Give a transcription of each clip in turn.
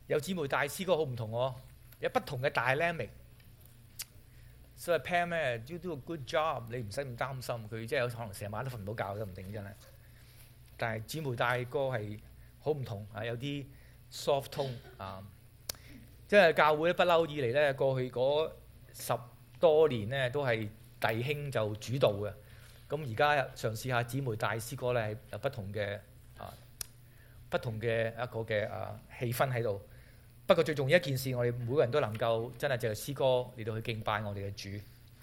有姊妹帶詩歌好唔同喎，有不同嘅 dynamic。所以 Pam 咧 ，you do a good job， 你唔使咁擔心，佢即係有可能成晚都瞓唔到覺都唔定真係。但係姊妹帶歌係好唔同啊，有啲 soft tone 啊，即係教會不嬲以嚟咧，過去嗰10多年咧都係弟兄就主導嘅。咁而家嘗試下姊妹帶詩歌咧，係有不同嘅一個嘅氣氛喺度。不過最重要一件事，我哋每個人都能夠真係藉詩歌嚟到去敬拜我哋嘅主。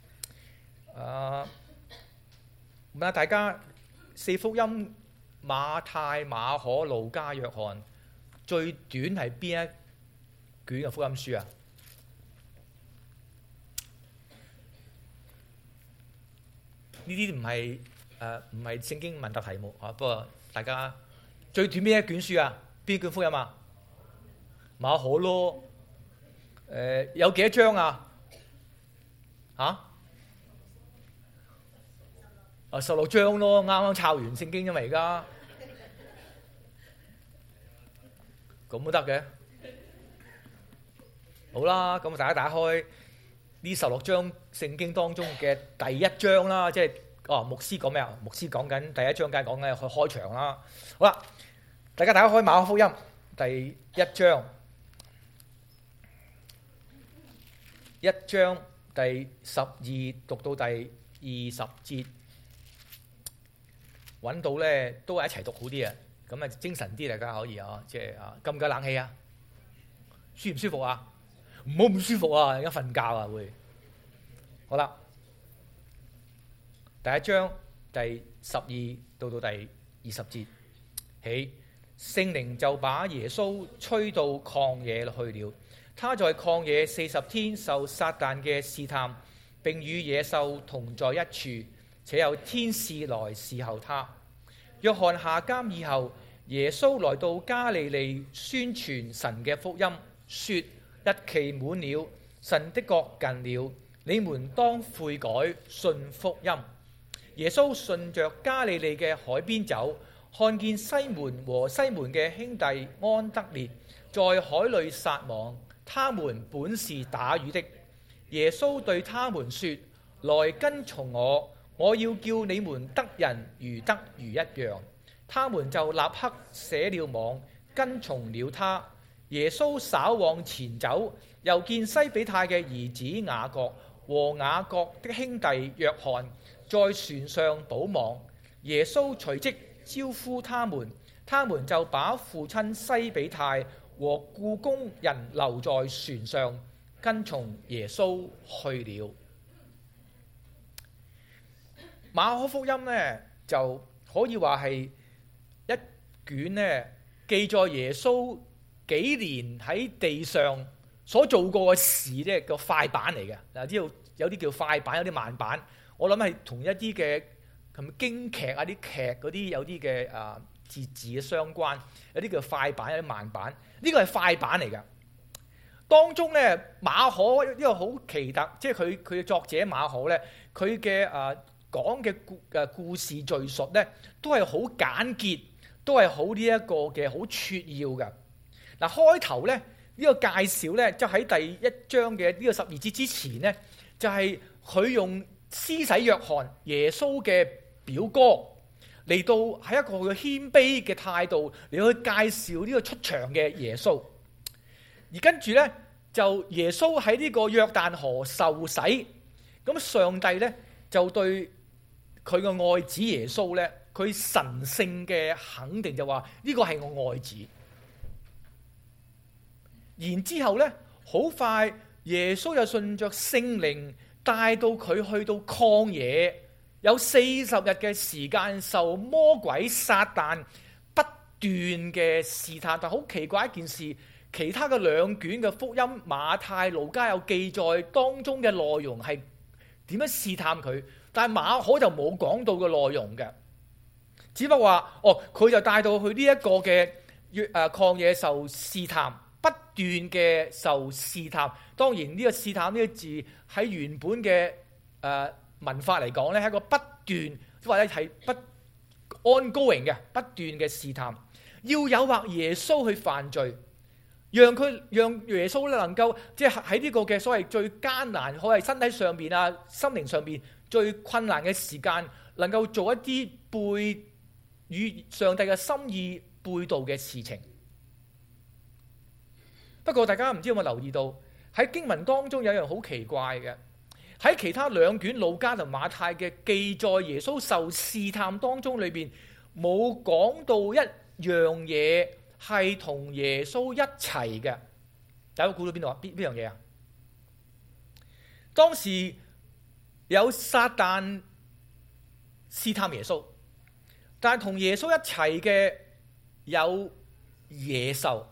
問下大家4福音馬太、馬可、路加、約翰最短係邊一卷嘅福音書啊？呢啲唔係聖經問答題目啊。不過大家最短邊一卷書啊？邊卷福音啊？馬可咯。有幾多章啊？16章咯，啱啱抄完聖經啫嘛，而家咁都得嘅。好啦，咁大家打開呢16章聖經當中嘅第一章啦，即係牧師講咩啊？牧師講緊第一章，梗係講緊去開場啦。好啦，大家打開馬可福音第1章，1章第12讀到第20節，揾到咧都係一齊讀好啲啊！咁啊精神啲，大家可以即係夠唔夠冷氣啊？舒唔舒服啊？唔好唔舒服啊！而家瞓覺啊會。好啦，第1章第12到第20節起，聖靈就把耶穌吹到曠野去了。他在曠野40天受撒旦嘅試探，並與野獸同在一處，且有天使來侍候他。約翰下監以後，耶穌來到加利利宣傳神嘅福音，說：日期滿了，神的國近了，你們當悔改，信福音。耶穌順着加利利嘅海邊走，看見西門和西門嘅兄弟安德烈在海裏撒網，他們本是打魚的。耶穌對他們說：來跟從我，我要叫你們得人如得魚一樣。他們就立刻捨了網，跟從了他。耶穌稍往前走，又見西比泰嘅兒子雅各和雅各的兄弟約翰在船上補網。耶穌隨即招呼他們，他們就把父親西比泰和僱工人留在船上，跟從耶穌去了。馬可福音呢，就可以話係一卷呢記載耶穌幾年喺地上所做過嘅事呢個快板嚟嘅。嗱，知道有啲叫快板，有啲慢板。我諗係同一啲嘅京劇啊、啲劇嗰啲有啲嘅節字嘅相關，有啲叫快板，有啲慢板。呢個係快板嚟嘅。當中咧，馬可呢個好奇特，即係佢嘅作者馬可咧，佢嘅講嘅故事敘述咧，都係好簡潔，都係好呢一個嘅好撮要嘅。嗱，開頭咧呢個介紹咧，就喺第1章嘅呢個12節之前咧，就係佢用施洗約翰耶穌嘅表哥嚟到喺一個謙卑嘅態度嚟去介紹呢個出場嘅耶穌。而跟住咧就耶穌喺呢個約旦河受洗，咁上帝咧就對佢個愛子耶穌咧，佢神聖嘅肯定就話呢個係我愛子。然之後咧，好快耶穌就順着聖靈帶到佢去到曠野，有40日嘅時間受魔鬼撒旦不斷嘅試探。但好奇怪一件事，其他嘅2卷嘅福音馬太、路加有記載當中嘅內容係點樣試探佢，但係馬可就冇講到嘅內容嘅，只不過話佢就帶到去呢一個嘅曠野受試探，不斷嘅受試探。當然呢個試探呢個字喺原本嘅文法嚟講咧，係一個不斷或者係不 ongoing 嘅不斷嘅試探，要誘惑耶穌去犯罪。 讓耶穌咧能夠即係喺呢個嘅所謂最艱難，可係身體上邊啊、心靈上邊最困難嘅時間，能夠做一啲背與上帝嘅心意背道嘅事情。不過大家唔知有冇留意到喺經文當中有一樣好奇怪嘅，喺其他兩卷路加同馬太嘅記載耶穌受試探當中裏邊冇講到一樣嘢係同耶穌一齊嘅。大家估到邊度啊？邊樣嘢啊？當時有撒旦試探耶穌，但係同耶穌一齊嘅有野獸。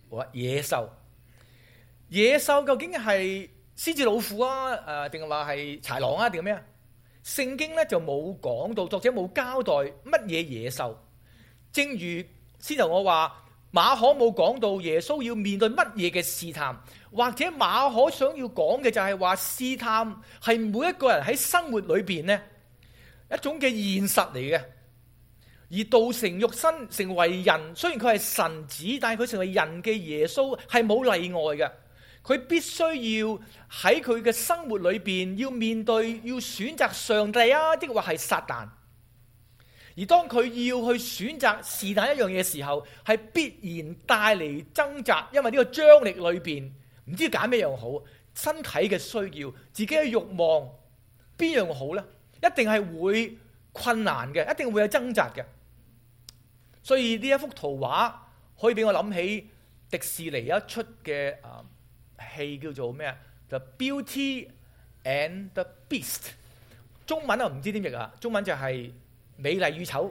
野獸究竟係獅子老虎啊？定係話係豺狼啊？定係咩啊？聖經咧就冇講到，作者冇交代乜嘢野獸。正如先頭我話，馬可冇講到耶穌要面對乜嘢嘅試探，或者馬可想要講嘅就係話試探係每一個人喺生活裏邊呢一種嘅現實嚟嘅。而道成肉身成為人，雖然佢係神子，但係佢成為人嘅耶穌係冇例外嘅。佢必須要喺佢嘅生活裏邊要面對，要選擇上帝啊，抑或係撒旦。而當佢要去選擇是但一樣嘢嘅時候，係必然帶嚟掙扎，因為呢個張力裏邊唔知揀咩樣好，身體嘅需要、自己嘅慾望，邊樣好呢？一定係會困難嘅，一定會有掙扎嘅。所以呢一幅圖畫可以俾我諗起迪士尼一出嘅戲叫做咩啊？ The Beauty and the Beast。 中文啊唔知點譯啊？中文就係美麗與醜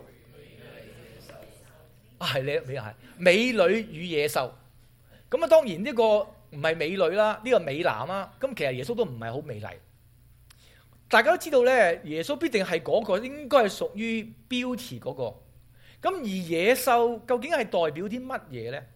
啊，係美女與野獸。咁啊，當然呢個唔係美女啦，呢個美男啦。咁其實耶穌都唔係好美麗。大家都知道咧，耶穌必定係嗰個，應該係屬於 beauty 嗰個。咁而野獸究竟係代表啲乜嘢咧？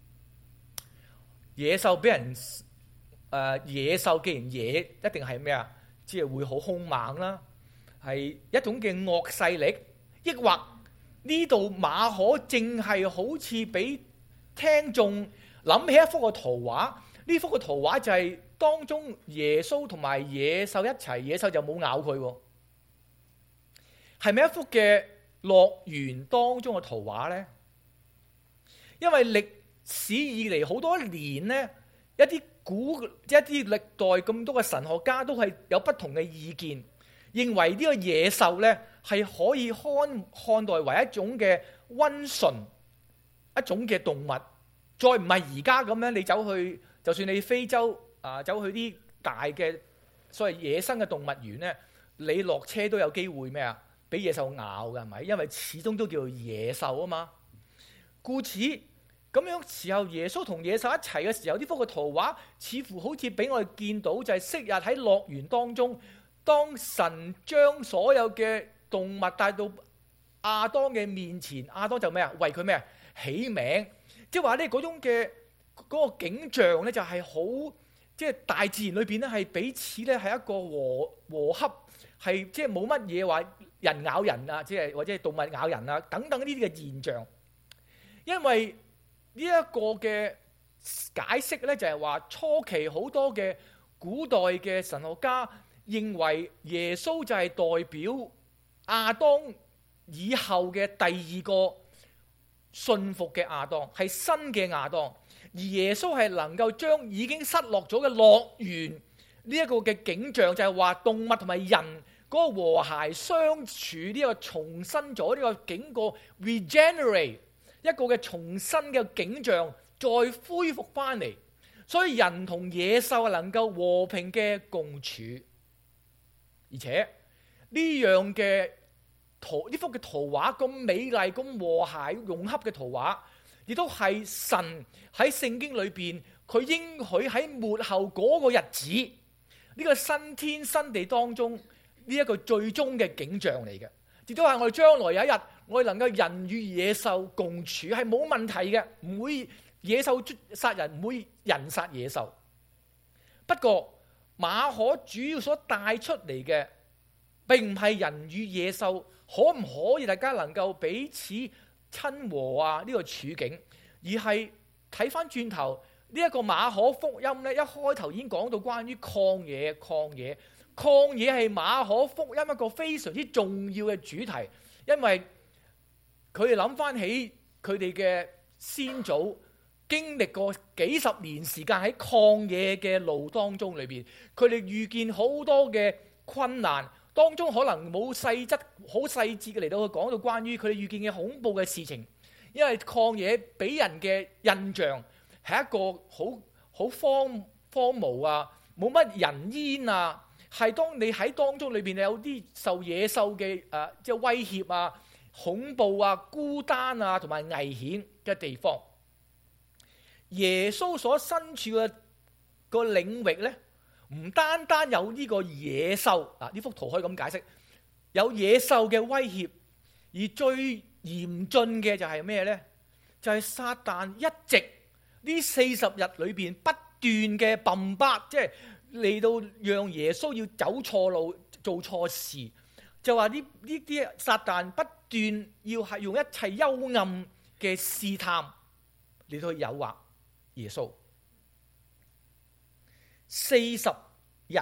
野獸俾人野獸既然野，一定係咩啊？即係會好兇猛啦，係一種嘅惡勢力，抑或呢度馬可正係好似俾聽眾諗起一幅嘅圖畫。呢幅嘅圖畫就係當中耶穌同埋野獸一齊，野獸就冇咬佢喎。係咪一幅嘅樂園當中嘅圖畫呢？因為歷史以嚟好多年呢，一啲歷代咁多嘅神學家都係有不同嘅意見，認為呢個野獸呢係可以看待為一種嘅溫順，一種嘅動物，再唔係而家咁樣你走去，就算你非洲走去啲大嘅所謂野生嘅動物園呢，你落車都有機會咩啊？俾野獸咬嘅係咪？因為始終都叫做野獸啊嘛。故此咁樣時候，耶穌同野獸一齊嘅時候，呢幅嘅圖畫似乎好似俾我哋見到，就係昔日喺樂園當中，當神將所有嘅動物帶到亞當嘅面前，亞當就咩啊？為佢咩啊？起名，即係話呢嗰種嘅嗰個景象呢，就係好即係大自然裏邊呢，係彼此呢係一個和洽，係即係冇乜嘢話人咬人啊，即係或者係動物咬人啊等等呢啲嘅現象。因為呢一個嘅解釋呢，就係話初期好多嘅古代嘅神學家認為耶穌就係代表亞當以後嘅第二個信服嘅亞當，係新嘅亞當，而耶穌係能夠將已經失落咗嘅樂園呢一個嘅景象，就係話動物同埋人嗰個和諧相處，呢個重新咗呢個整個 regenerate 一個嘅重新嘅景象再恢復翻嚟，所以人同野獸係能夠和平嘅共處，而且呢樣嘅呢幅嘅圖畫咁美麗、咁和諧融洽嘅圖畫，亦都係神喺聖經裏邊佢應許喺末後嗰個日子呢個新天新地當中呢一個最終嘅景象嚟嘅，亦都係我哋將來有一日我哋能夠人與野獸共處係冇問題嘅，唔會野獸殺人，唔會人殺野獸。不過馬可主要所帶出嚟嘅並唔係人與野獸可唔可以大家能夠彼此親和啊呢個處境，而係睇翻轉頭呢一個馬可福音咧，一開頭已經講到關於曠野係馬可福音一個非常之重要嘅主題，因為佢哋諗翻起佢哋嘅先祖經歷過幾十年時間喺曠野嘅路當中裏邊，佢哋遇見好多嘅困難，當中可能冇細節嘅嚟到去講到關於佢哋遇見嘅恐怖嘅事情，因為曠野俾人嘅印象係一個好荒蕪啊，冇乜人煙啊，係當你喺當中裏邊有啲受野獸嘅即係威脅啊、恐怖啊、孤單啊同埋危險嘅地方。耶穌所身處嘅個領域咧，唔單單有呢個野獸嗱，呢幅圖可以咁解釋，有野獸嘅威脅，而最嚴峻嘅就係咩咧？就係撒旦一直呢40日裏邊不斷嘅bomb巴，即係嚟到讓耶穌要走錯路、做錯事，就話呢啲撒旦不斷要係用一切幽暗嘅試探嚟到去誘惑耶穌。40日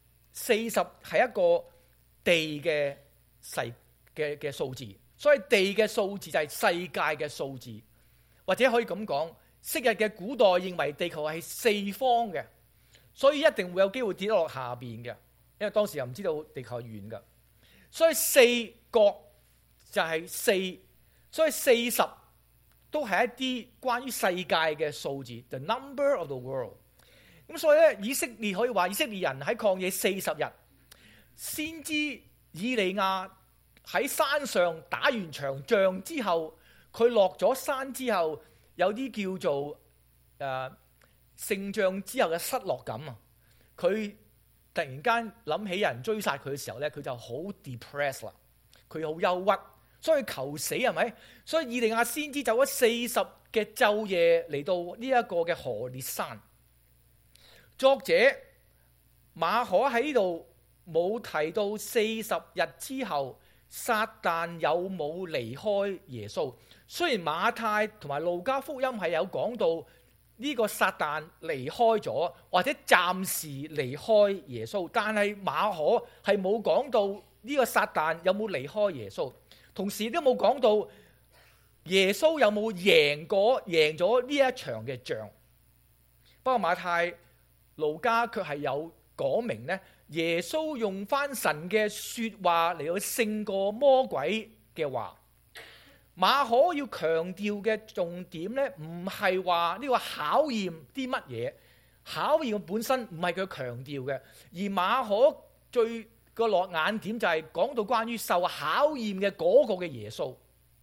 ，40係一個地嘅嘅數字，所以地嘅數字就係世界嘅數字，或者可以咁講，昔日嘅古代認為地球係四方嘅，所以一定會有機會跌落下邊嘅，因為當時又唔知道地球係圓嘅，所以四角就係4，所以40都係一啲關於世界嘅數字 ，the number of the world。咁所以咧，以色列可以話以色列人喺曠野40日，先知以利亞喺山上打完場仗之後，佢落咗山之後，有啲叫做勝仗之後嘅失落感啊！佢突然間諗起有人追殺佢嘅時候咧，佢就好 depressed 啦，佢好憂鬱，所以求死係咪？所以以利亞先知走咗40嘅晝夜嚟到呢一個嘅何烈山。作者馬可喺呢度冇提到40日之後撒旦有冇離開耶穌。雖然馬太同埋路加福音係有講到呢個撒旦離開咗或者暫時離開耶穌，但係馬可係冇講到呢個撒旦有冇離開耶穌，同時都冇講到耶穌有冇贏咗呢一場嘅仗。不過馬太、路加卻係有講明咧，耶穌用翻神嘅說話嚟到勝過魔鬼嘅話。馬可要強調嘅重點咧，唔係話呢個考驗啲乜嘢，考驗嘅本身唔係佢強調嘅，而馬可最個落眼點就係講到關於受考驗嘅嗰個嘅耶穌，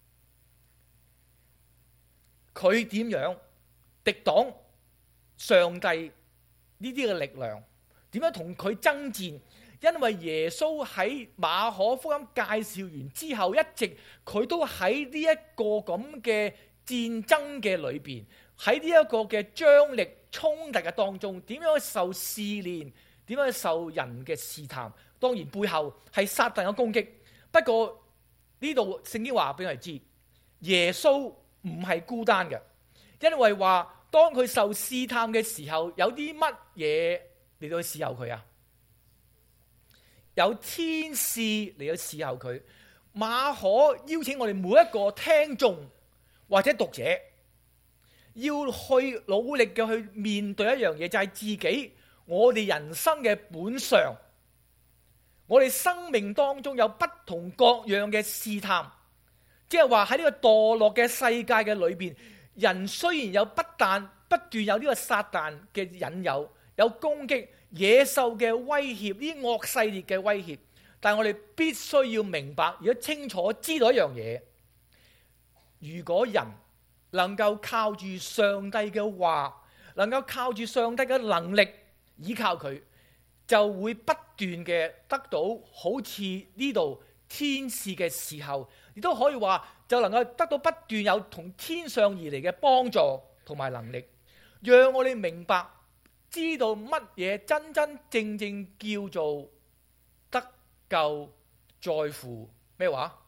佢點樣敵擋上帝呢啲嘅力量，點樣同佢爭戰？因為耶穌喺馬可福音介紹完之後，一直佢都喺呢一個咁嘅戰爭嘅裏邊，喺呢一個嘅張力衝突嘅當中，點樣受試煉，點樣受人嘅試探。當然背後係撒旦嘅攻擊。不過呢度聖經話俾我哋知，耶穌唔係孤單嘅，因為話當佢受試探嘅時候，有啲乜嘢嚟到去伺候佢啊？有天使嚟到伺候佢。馬可邀請我哋每一個聽眾或者讀者，要去努力嘅去面對一樣嘢，就係自己我哋人生嘅本相。我哋生命當中有不同各樣嘅試探，即係話喺呢個墮落嘅世界嘅裏邊，人雖然有不斷有呢個撒旦嘅引誘，有攻擊、野獸嘅威脅、呢惡勢力嘅威脅，但係我哋必須要明白，如果清楚知道一樣嘢，如果人能夠靠住上帝嘅話，能夠靠住上帝嘅能力依靠佢，就會不斷嘅得到好似呢度天使嘅時候，亦都可以話就能夠得到不斷有同天上而嚟嘅幫助同埋能力，讓我哋明白知道乜嘢真真正正叫做得救，在乎咩話？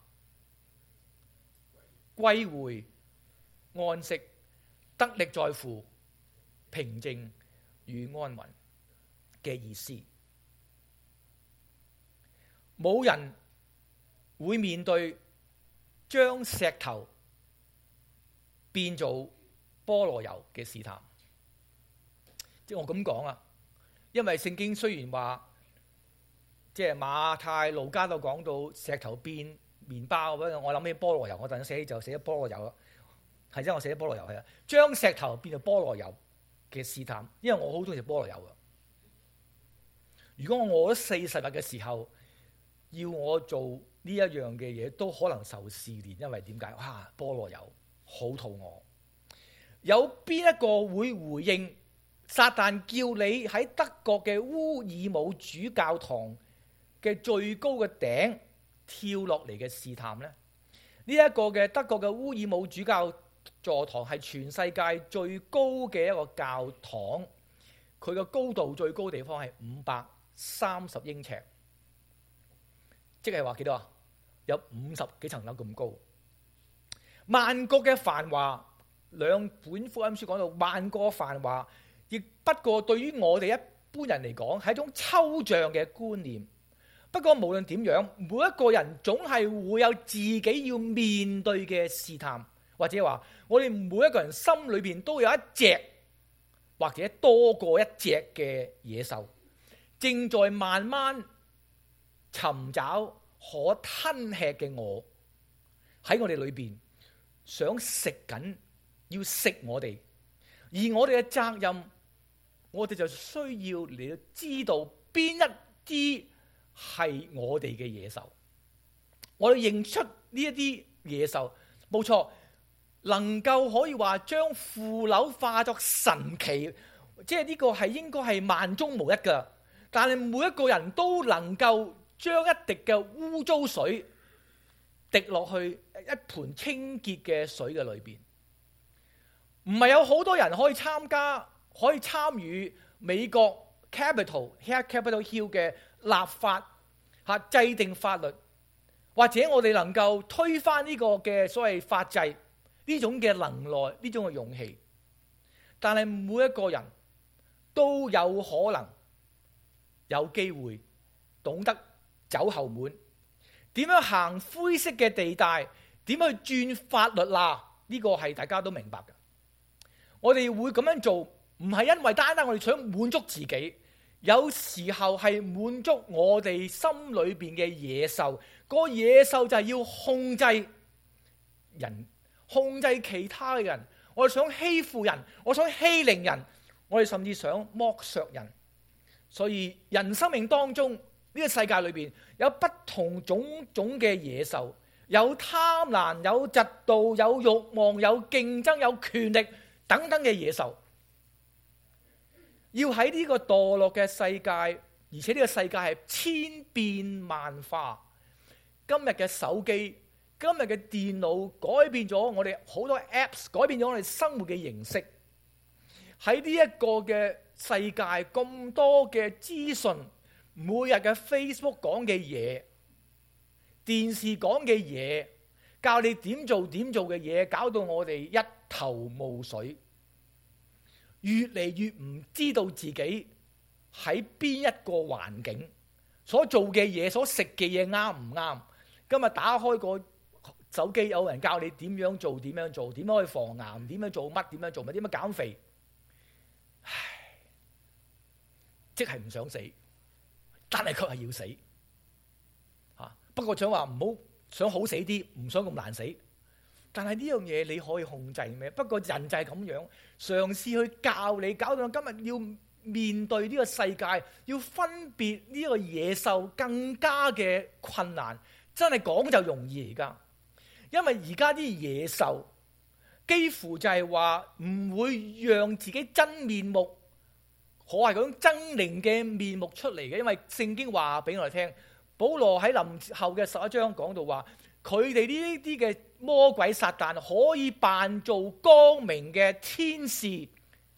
歸回安息，得力在乎平靜與安穩嘅意思。冇人會面對將石頭變做菠蘿油嘅試探。即係我咁講啊，因為聖經雖然話，即係馬太、路加都講到石頭變麵包，我諗起菠蘿油，我陣寫就寫咗菠蘿油啦。係真，我寫咗菠蘿油係啊，將石頭變做菠蘿油嘅試探，因為我好中意食菠蘿油啊。如果我餓咗40日嘅時候，要我做呢一樣嘅嘢，都可能受試煉，因為點解？哇，菠蘿油好肚餓。有邊一個會回應撒旦叫你喺德國嘅烏爾姆主教堂嘅最高嘅頂跳落嚟嘅試探呢？呢一個嘅德國嘅烏爾姆主教座堂係全世界最高嘅一個教堂，佢嘅高度最高地方係530英尺，即係話幾多啊？有50幾層樓咁高。萬國嘅繁華，兩本福音書講到萬國繁華，亦不過對於我哋一般人嚟講係一種抽象嘅觀念。不過無論點樣，每一個人總係會有自己要面對嘅試探，或者話我哋每一個人心裏邊都有一隻或者多過一隻嘅野獸，正在慢慢尋找可吞吃嘅我喺我哋裏邊，想食緊，要食我哋。而我哋嘅責任，我哋就需要嚟到知道邊一啲係我哋嘅野獸。我哋認出呢一啲野獸，冇錯，能夠可以話將腐朽化作神奇，即係呢個係應該係萬中無一㗎。但係每一個人都能夠將一滴嘅污糟水滴落去一盆清潔嘅水嘅裏邊。唔係有好多人可以參與美國 Capitol Hill 嘅立法制定法律，或者我哋能夠推翻呢個嘅所謂法制，呢種嘅能耐，呢種嘅勇氣。但係每一個人都有可能有機會懂得走後門，點樣行灰色嘅地帶，點去轉法律啦？呢個係大家都明白嘅。我哋會咁樣做，唔係因為單單我哋想滿足自己，有時候係滿足我哋心裏邊嘅野獸。嗰個野獸就係要控制人，控制其他嘅人。我哋想欺負人，我想欺凌人，我哋甚至想剝削人。所以人生命當中呢個世界裏邊有不同種種嘅野獸，有貪婪，有嫉妒，有慾望，有競爭，有權力等等嘅野獸。要喺呢個墮落嘅世界，而且呢個世界係千變萬化。今日嘅手機，今日嘅電腦改變咗我哋好多 apps， 改變咗我哋生活嘅形式。喺呢一個嘅世界，咁多嘅資訊，每日嘅 Facebook 講嘅嘢，電視講嘅嘢，教你點做嘅嘢，搞到我哋一頭霧水，越嚟越唔知道自己喺邊一個環境所做嘅嘢，所食嘅嘢啱唔啱。今日打開個手機，有人教你點樣做，點樣去防癌，點樣做乜，點樣減肥。唉，即係唔想死，但係卻係要死。不過想話唔好想好死啲，唔想咁難死。但係呢樣嘢你可以控制咩？不過人就係咁樣，嘗試去教你，搞到今日要面對呢個世界，要分別呢個野獸更加嘅困難。真係講就容易而家，因為而家啲野獸幾乎就係話唔會讓自己真面目，可係嗰種猙獰嘅面目出嚟嘅。因為聖經話俾我哋聽，保羅喺臨後嘅11章講到話，佢哋呢啲嘅魔鬼撒旦可以扮做光明嘅天使，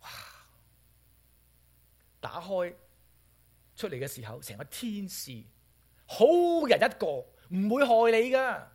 打開出嚟嘅時候成個天使，好人一個，唔會害你噶。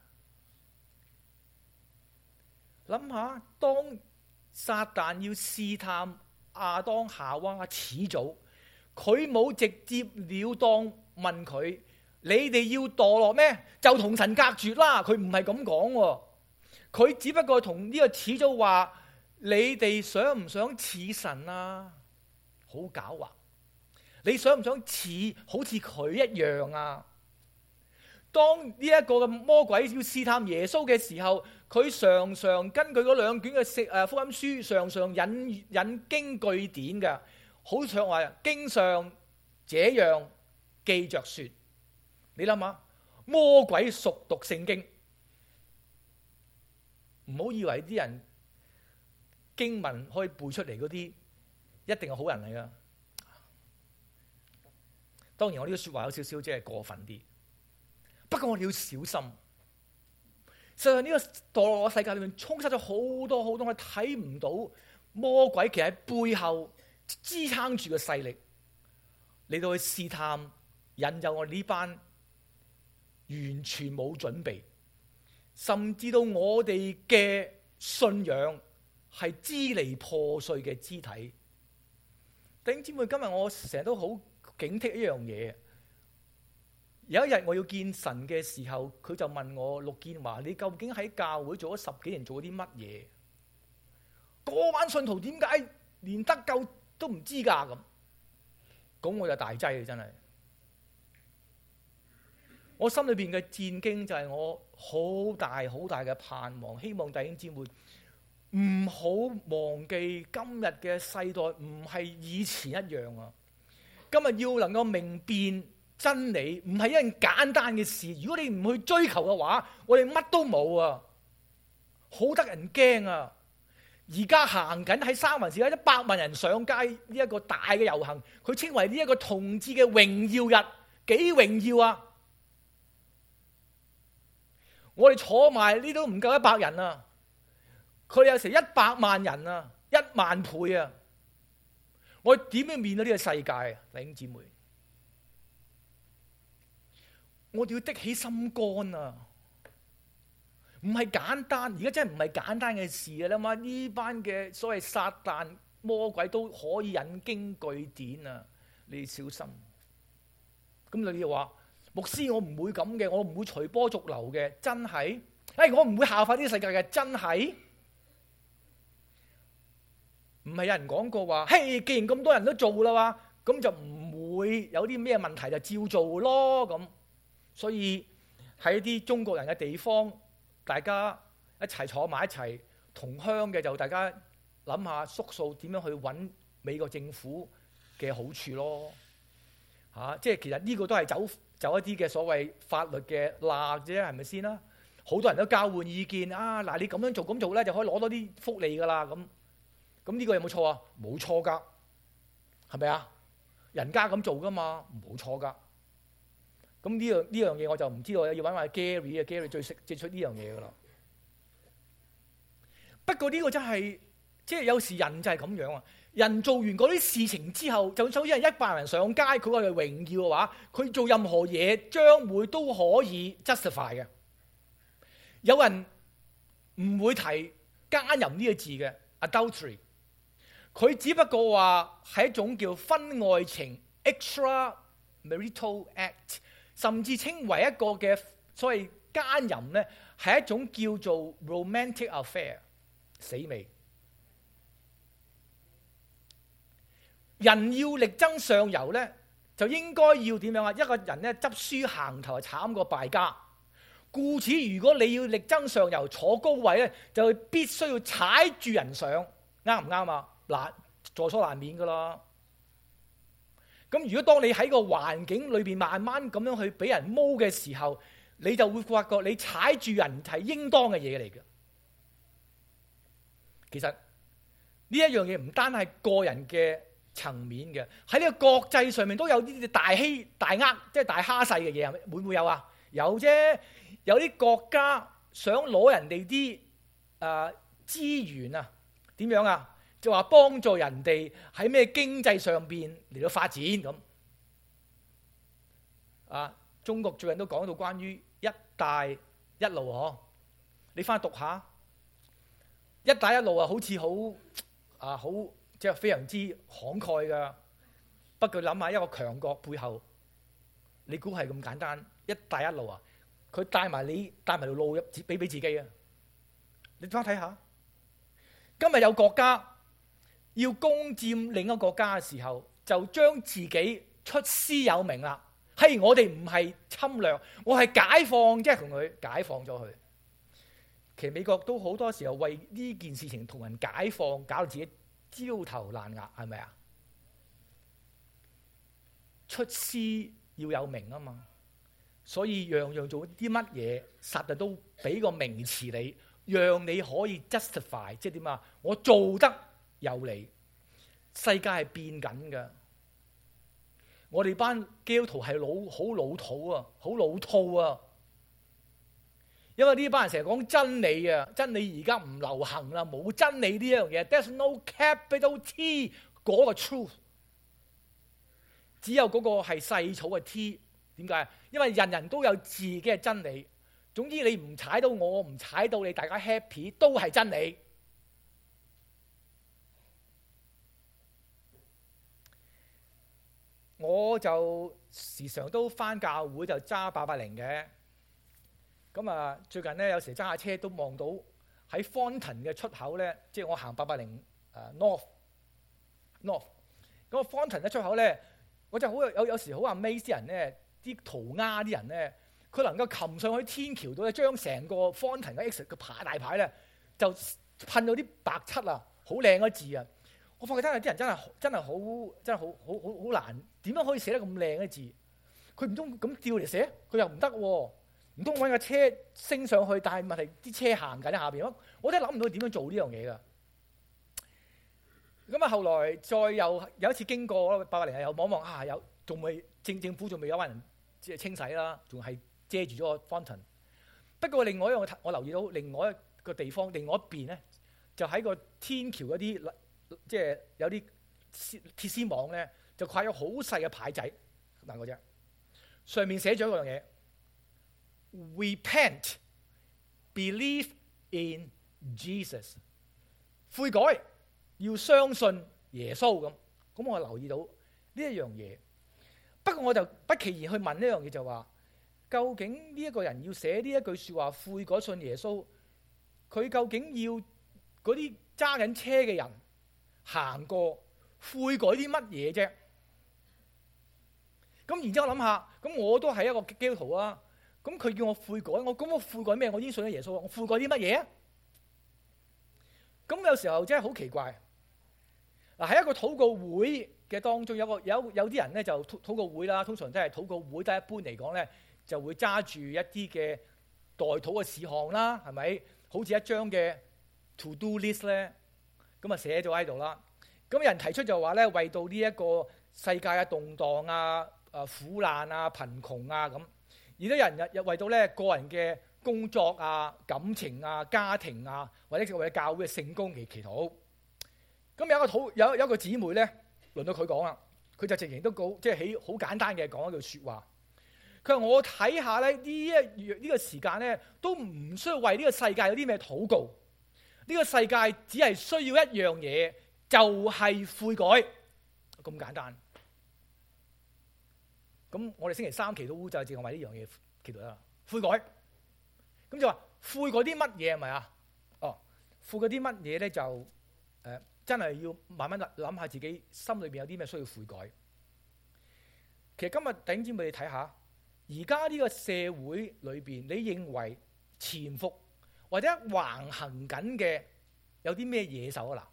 諗下，當撒旦要試探亞當夏娃始祖，佢冇直接了當問佢：你哋要墮落咩？就同神隔絕啦。佢唔係咁講喎，佢只不過同呢個始祖話：你哋想唔想似神啊？好狡猾！你想唔想似好似佢一樣啊？當呢一個嘅魔鬼要試探耶穌嘅時候，佢常常根據嗰兩卷嘅福音書，常常引經據典嘅，好似話經上這樣記着說。你諗下，魔鬼熟讀聖經，唔好以為啲人經文可以背出嚟嗰啲一定係好人嚟噶。當然我呢個說話有少少即係過分啲，不過我哋要小心。實際上呢個墮落嘅世界裏面充斥咗好多好多我睇唔到魔鬼其實喺背後支撐住嘅勢力，嚟到去試探引誘我哋呢班完全冇準備，甚至到我哋嘅信仰係支離破碎嘅肢體。弟兄姊妹，今日我成日都好警惕一樣嘢。有一日我要見神嘅時候，佢就問我：陸建華，你究竟喺教會做咗10幾年，做咗啲乜嘢？嗰班信徒點解連得救都唔知㗎？咁我就大劑啦，真係。我心裏邊嘅戰兢就係我好大好大嘅盼望，希望弟兄姊妹唔好忘記今日嘅世代唔係以前一樣啊！今日要能夠明辨真理，唔係一件簡單嘅事。如果你唔去追求嘅話，我哋乜都冇啊，好得人驚啊！而家行緊喺三藩市有100萬人上街呢一個大嘅遊行，佢稱為呢一個同志嘅榮耀日，幾榮耀啊！我哋坐埋呢都唔夠100人啊，佢哋有成100萬人啊，1萬倍啊！我點樣面對呢個世界啊，弟兄姊妹？我哋要的起心肝啊！唔係簡單，而家真係唔係簡單嘅事啊！你諗下呢班嘅所謂撒旦魔鬼都可以引經據典啊！你要小心。咁你又話牧師，我唔會咁嘅，我唔會隨波逐流嘅，真係？我唔會效法呢個世界嘅，真係？唔係有人講過話，嘿，既然咁多人都做啦嘛，咁就唔會有啲咩問題，就照做咯咁。所以喺啲中國人嘅地方，大家一齊坐埋一齊，同鄉嘅就大家諗下縮數點樣去揾美國政府嘅好處咯。即係其實呢個都係走一啲嘅所謂法律嘅罅啫，係咪先啦？好多人都交換意見啊！嗱，你咁樣做咁做咧，就可以攞多啲福利噶啦咁。咁呢個有冇錯啊？冇錯噶，係咪啊？人家咁做噶嘛，冇錯噶。咁呢樣嘢我就唔知道，要揾埋 Gary 啊 ，Gary 最識接出呢樣嘢噶啦。不過呢個真係，即係有時人就係咁樣啊！人做完嗰啲事情之後，就算有100人上街，佢話係榮耀嘅話，佢做任何嘢將會都可以 justify 嘅。有人唔會提奸淫呢個字嘅 adultery。佢只不過話係一種叫婚外情 extramarital act， 甚至稱為一個嘅所謂奸淫咧，係一種叫做 romantic affair， 死未？人要力爭上游咧，就應該要點樣啊？一個人咧執輸行頭係慘過敗家，故此如果你要力爭上游坐高位咧，就必須要踩住人上，啱唔啱啊？嗱，在所難免噶啦。咁如果當你喺個環境裏邊慢慢咁樣去俾人摸嘅時候，你就會發覺你踩住人係應當嘅嘢嚟嘅。其實呢一樣嘢唔單係個人嘅層面嘅，喺呢個國際上面都有啲大欺大呃，即係大蝦細嘅嘢，會唔會有啊？有啫，有啲國家想攞人哋啲資源啊，點樣啊？就話幫助人哋喺咩經濟上邊嚟到發展咁啊！中國最近都講到關於一帶一路嗬，你翻去讀下一帶一路啊，好似好即係非常之慷慨噶。不過諗下一個強國背後，你估係咁簡單？一帶一路啊，佢帶埋條路俾自己啊！你翻睇下，今日有國家要攻佔另一個國家嘅時候，就將自己出師有名啦。係我哋唔係侵略，我係解放，即係同佢解放咗佢。其實美國都好多時候為呢件事情同人解放，搞到自己焦頭爛額，係咪啊？出師要有名啊嘛，所以樣樣做啲乜嘢，實際都俾個名詞你，讓你可以 justify， 即係點啊？我做得有理。世界係變緊㗎，我哋班基督徒係好老土啊，好老套啊。因為呢班人成日講真理啊，真理而家唔流行啦，冇真理呢樣嘢。There's no capital T 嗰個 truth， 只有嗰個係細草嘅 T。點解？因為人人都有自己嘅真理。總之你唔踩到我，唔踩到你，大家 happy 都係真理。我就時常都返教會就揸880嘅。咁啊，最近咧有時揸下車都望到喺 Thornton 嘅出口咧，即係我行880North。咁個 Thornton 嘅出口咧，我就好有時好 amaze 啲人咧，啲塗鴉啲人咧，佢能夠擒上去天橋度咧，將成個 Thornton 嘅 exit 嘅大牌咧，就噴咗啲白漆啊，好靚嘅字啊！我發覺啲人真係好難，點樣可以寫得咁靚嘅字？佢唔通咁吊嚟寫，佢又唔得喎。唔通揾架車升上去，但係問題啲車行緊喺下邊，我真係諗唔到點樣做呢樣嘢㗎。咁啊，後來再有一次經過880又望望啊，仲未政府仲未有人即係清洗啦，仲係遮住咗個 fountain。不過另外一樣我留意到另外一個地方，另外一邊咧就喺個天橋嗰啲即係有啲鐵絲網咧，就掛咗好細嘅牌仔嗱嗰隻，上面寫咗一樣嘢。Repent, believe in Jesus。悔改要相信耶穌咁。咁我留意到呢一樣嘢。不過我就不期然去問呢樣嘢，就話究竟呢一個人要寫呢一句説話，悔改信耶穌，佢究竟要嗰啲揸緊車嘅人行過悔改啲乜嘢啫？咁然之後諗下，咁我都係一個基督徒啊。咁佢叫我悔改，我悔改咩？我已經信咗耶穌，我悔改啲乜嘢啊？咁有時候真係好奇怪。嗱，喺一個禱告會嘅當中，有啲人咧就禱告會啦，通常都係禱告會，但係一般嚟講咧就會揸住一啲嘅代禱嘅事項啦，係咪？好似一張嘅 to do list 咧，咁啊寫咗喺度啦。咁有人提出就話咧，為到呢一個世界嘅動盪啊、苦難啊、貧窮啊咁。而啲人又為到咧個人嘅工作啊、感情啊、家庭啊，或者為咗教會嘅聖工祈禱。咁有一個姊妹咧，輪到佢講啦，佢就直情都即係起好簡單嘅講一句説話。佢話：我睇下咧呢個時間咧，都唔需要為呢個世界有啲咩禱告。呢個世界只係需要一樣嘢，就係悔改，咁簡單。咁我哋星期3祈禱會就係淨係為呢樣嘢祈禱啦，悔改。咁就話悔改啲乜嘢係咪啊？悔改啲乜嘢咧就真係要慢慢諗下自己心裏邊有啲咩需要悔改。其實今日弟兄姊妹你睇下，而家呢個社會裏邊，你認為潛伏或者橫行緊嘅有啲咩野獸啊？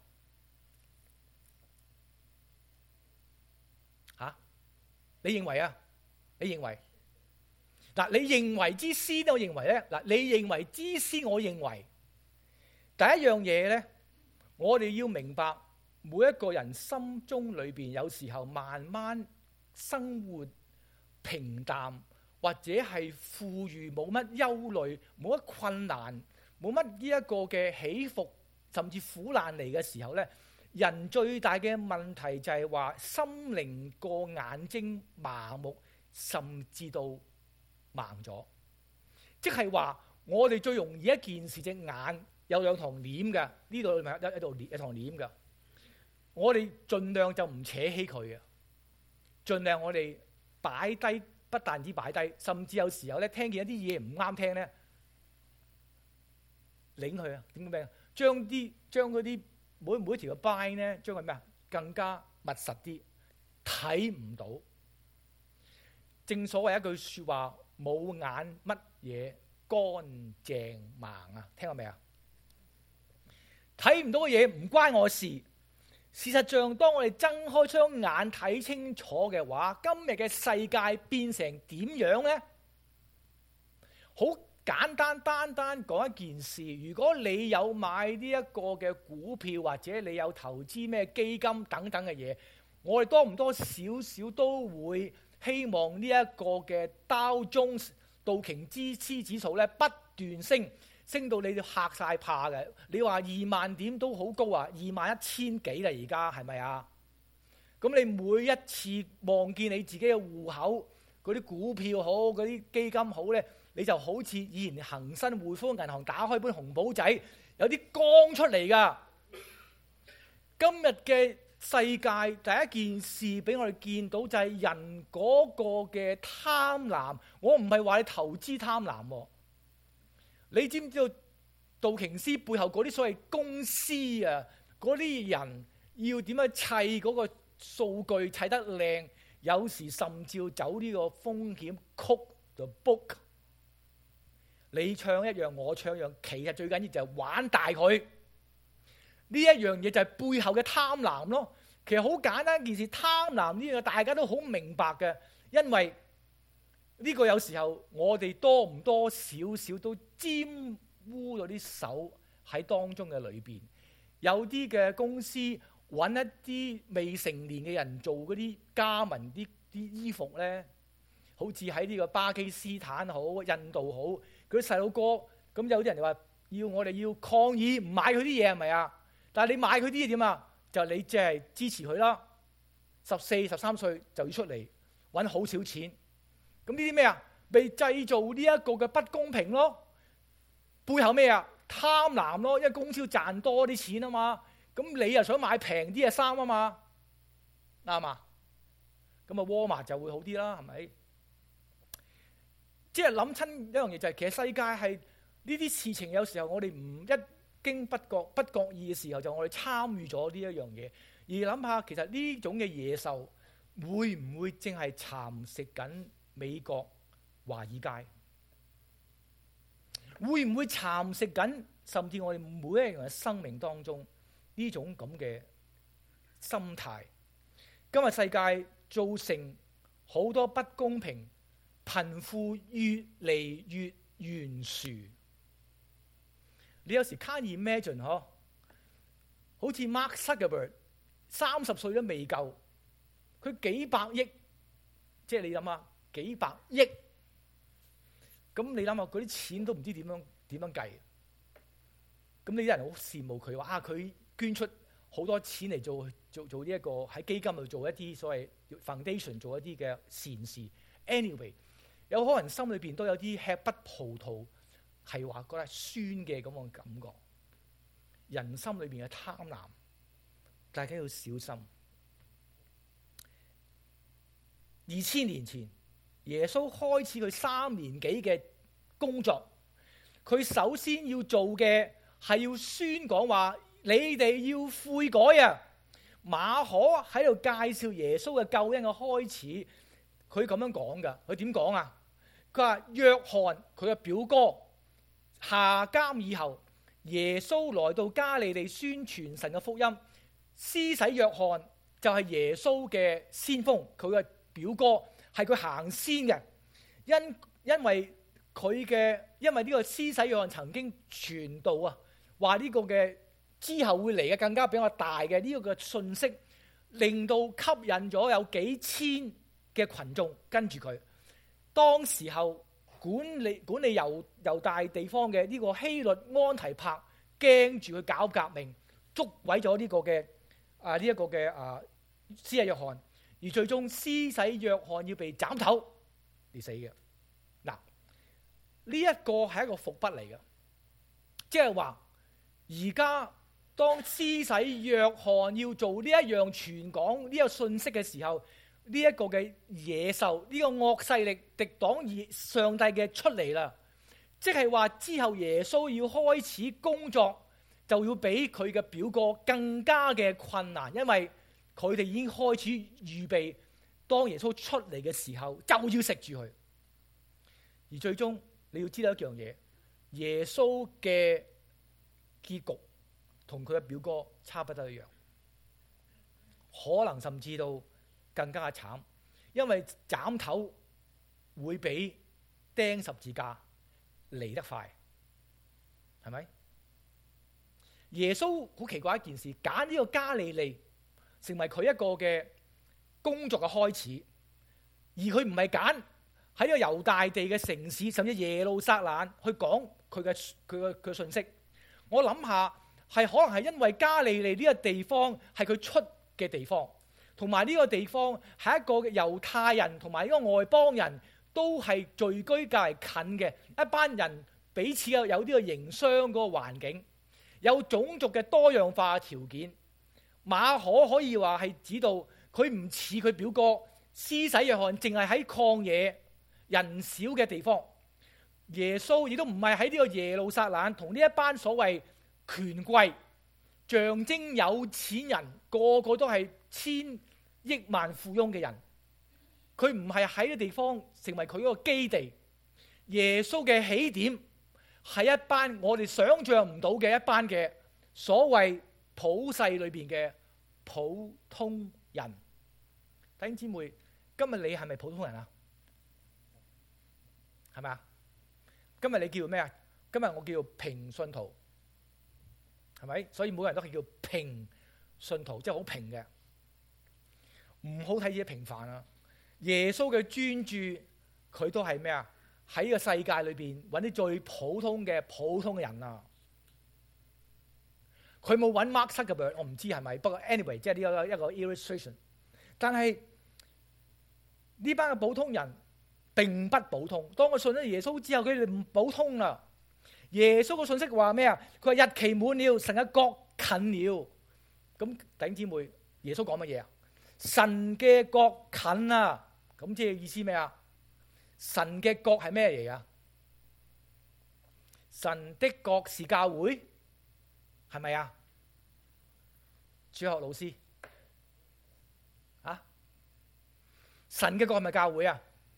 嗱，你認為啊？你認為嗱？你認為之先，我認為咧嗱。你認為之先，我認為第一樣嘢咧，我哋要明白每一個人心中裏邊，有時候慢慢生活平淡，或者係富裕，冇乜憂慮，冇乜困難，冇乜呢一個嘅起伏，甚至苦難嚟嘅時候咧，人最大嘅問題就係話心靈個眼睛麻木。甚至到盲咗，即係話我哋最容易一件事，隻眼有兩堂簾嘅，呢度咪一度有堂簾嘅。 我哋盡量就唔扯起佢嘅，盡量我哋擺低，不但止擺低，甚至有時候咧聽見一啲嘢唔啱聽咧，擰佢啊，點咩？將嗰啲每一條嘅 bind 咧，將佢咩啊？更加密實啲，睇唔到。正所謂一句説話，冇眼乜嘢乾淨盲啊！聽過未啊？睇唔到嘅嘢唔關我事。事實上，當我哋睜開雙眼睇清楚嘅話，今日嘅世界變成點樣呢？好簡單，單單講一件事。如果你有買呢一個嘅股票，或者你有投資咩基金等等嘅嘢，我哋多唔多少少都會希望呢一個嘅道瓊斯指數咧不斷升到你嚇晒怕嘅。你話20000點都好高啊，21000幾啦，而家係咪啊？咁你每一次望見你自己嘅戶口嗰啲股票好，嗰啲基金好咧，你就好似以前恒生匯豐銀行打開本紅簿仔，有啲光出嚟㗎。今日嘅世界第一件事俾我哋見到就係人嗰個嘅貪婪。我唔係話你投資貪婪喎。你知唔知道道瓊斯背後嗰啲所謂公司啊，嗰啲人要點樣砌嗰個數據砌得靚，有時甚至要走呢個風險 cook the book。你唱一樣，我唱一樣，其實最緊要就係玩大佢。呢一樣嘢就係背後嘅貪婪咯。其實好簡單一件事，貪婪呢樣大家都好明白嘅，因為呢個有時候我哋多唔多少少都沾污咗啲手喺當中嘅裏邊。有啲嘅公司揾一啲未成年嘅人做嗰啲加盟啲衣服咧，好似喺呢個巴基斯坦好、印度好，嗰啲細佬哥，咁有啲人就話我哋要抗議，唔買佢啲嘢係咪啊？但係你買佢啲嘢點啊？就你即係支持佢啦。14、13歲就要出嚟揾好少錢。咁呢啲咩啊？被製造呢一個嘅不公平咯。背後咩啊？貪婪咯，因為公司要賺多啲錢啊嘛。咁你又想買平啲嘅衫啊嘛，啱嘛？咁啊，沃爾瑪就會好啲啦，係咪？即係諗親一樣嘢就係，其實世界係呢啲事情，有時候我哋唔一經不覺意嘅時候，就我哋參與咗呢一樣嘢。而諗下，其實呢種嘅野獸會唔會淨係蠶食緊美國華爾街？會唔會蠶食緊甚至我哋每一個人嘅生命當中呢種咁嘅心態？今日世界造成好多不公平，貧富越嚟越懸殊。你有時 can't imagine 嗬，好似 Mark Zuckerberg 30歲都未夠，佢幾百億，即係你諗下幾百億，咁你諗下嗰啲錢都唔知點樣計。咁你啲人好羨慕佢話佢捐出好多錢嚟做呢一個喺基金度做一啲所謂 foundation 做一啲嘅善事。Anyway， 有可能心裏邊都有啲吃不葡萄係話覺得酸嘅咁嘅感覺。人心裏邊嘅貪婪，大家要小心。2000年前，耶穌開始佢3年幾嘅工作，佢首先要做嘅係要宣講話，你哋要悔改啊！馬可喺度介紹耶穌嘅救恩嘅開始，佢咁樣講噶。佢點講啊？佢話約翰佢嘅表哥下監以後，耶穌來到加利利宣傳神嘅福音。施洗約翰就係耶穌嘅先鋒，佢嘅表哥係佢行先嘅。因為呢個施洗約翰曾經傳道啊，話呢個嘅之後會嚟嘅更加比較大嘅呢個嘅信息，令到吸引咗有幾千嘅群眾跟住佢。當時候管理猶大地方嘅呢個希律安提帕驚住佢搞革命，捉毀咗呢個嘅施洗約翰，而最終施洗約翰要被斬頭而死嘅。嗱，呢一個係一個伏筆嚟嘅，即係話而家當施洗約翰要做呢一樣傳講呢個信息嘅時候，呢一個嘅野獸，呢個惡勢力敵擋上帝嘅出嚟啦。即係話之後耶穌要開始工作，就要比佢嘅表哥更加嘅困難，因為佢哋已經開始預備，當耶穌出嚟嘅時候就要食住佢。而最終你要知道一樣嘢，耶穌嘅結局同佢嘅表哥差不多一樣，可能甚至到更加慘，因為斬頭會比釘十字架嚟得快，係咪？耶穌好奇怪一件事，揀呢個加利利成為佢一個嘅工作嘅開始，而佢唔係揀喺呢個猶大地嘅城市，甚至耶路撒冷去講佢嘅信息。我諗下係可能係因為加利利呢個地方係佢出嘅地方，同埋呢個地方係一個猶太人同埋呢個外邦人都係聚居較為近嘅一班人，彼此有呢個營商嗰個環境，有種族嘅多樣化條件。馬可可以話係指到佢唔似佢表哥施洗約翰，淨係喺曠野人少嘅地方。耶穌亦都唔係喺呢個耶路撒冷同呢一班所謂權貴、象徵有錢人，個個都係千億萬富翁嘅人。佢唔係喺呢個地方成為佢嗰個基地。耶穌嘅起點係一班我哋想象唔到嘅一班嘅所謂普世裏邊嘅普通人。弟兄姊妹，今日你係咪普通人啊？係咪啊？今日你叫咩啊？今日我叫平信徒，係咪？所以每個人都係叫平信徒，即係好平嘅，唔好睇自己平凡啊！耶穌嘅專注，佢都係咩啊？喺呢個世界裏邊揾啲最普通嘅人啊！佢冇揾 Mark Zuckerberg，我唔知係咪，不過 anyway， 即係呢一個 illustration。但係呢班嘅普通人並不普通。當我信咗耶穌之後，佢哋唔普通啦。耶穌嘅信息話咩啊？佢話日期滿了，神嘅國近了。咁弟兄姊妹，耶穌講乜嘢啊？神嘅國近啊！咁即係意思咩啊？神嘅國係咩嚟啊？神的國是教會，係咪啊？主學老師啊，神嘅國係咪教會啊？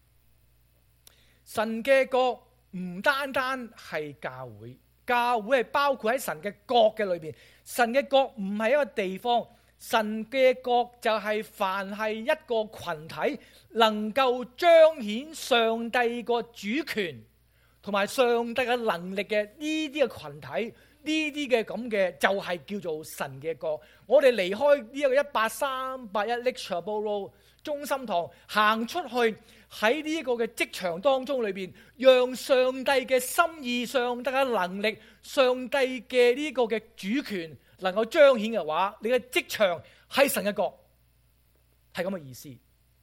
神嘅國唔單單係教會，教會係包括喺神嘅國嘅裏邊。神嘅國唔係一個地方，神嘅國就係凡係一個群體能夠彰顯上帝個主權同埋上帝嘅能力嘅呢啲嘅群體，呢啲嘅咁嘅就係叫做神嘅國。我哋離開呢一個18381 Lecture Road 中心堂，行出去喺呢一個嘅職場當中裏邊，讓上帝嘅心意、上帝嘅能力、上帝嘅呢個嘅主權能夠彰顯嘅話，你嘅職場係神嘅國，係咁嘅意思。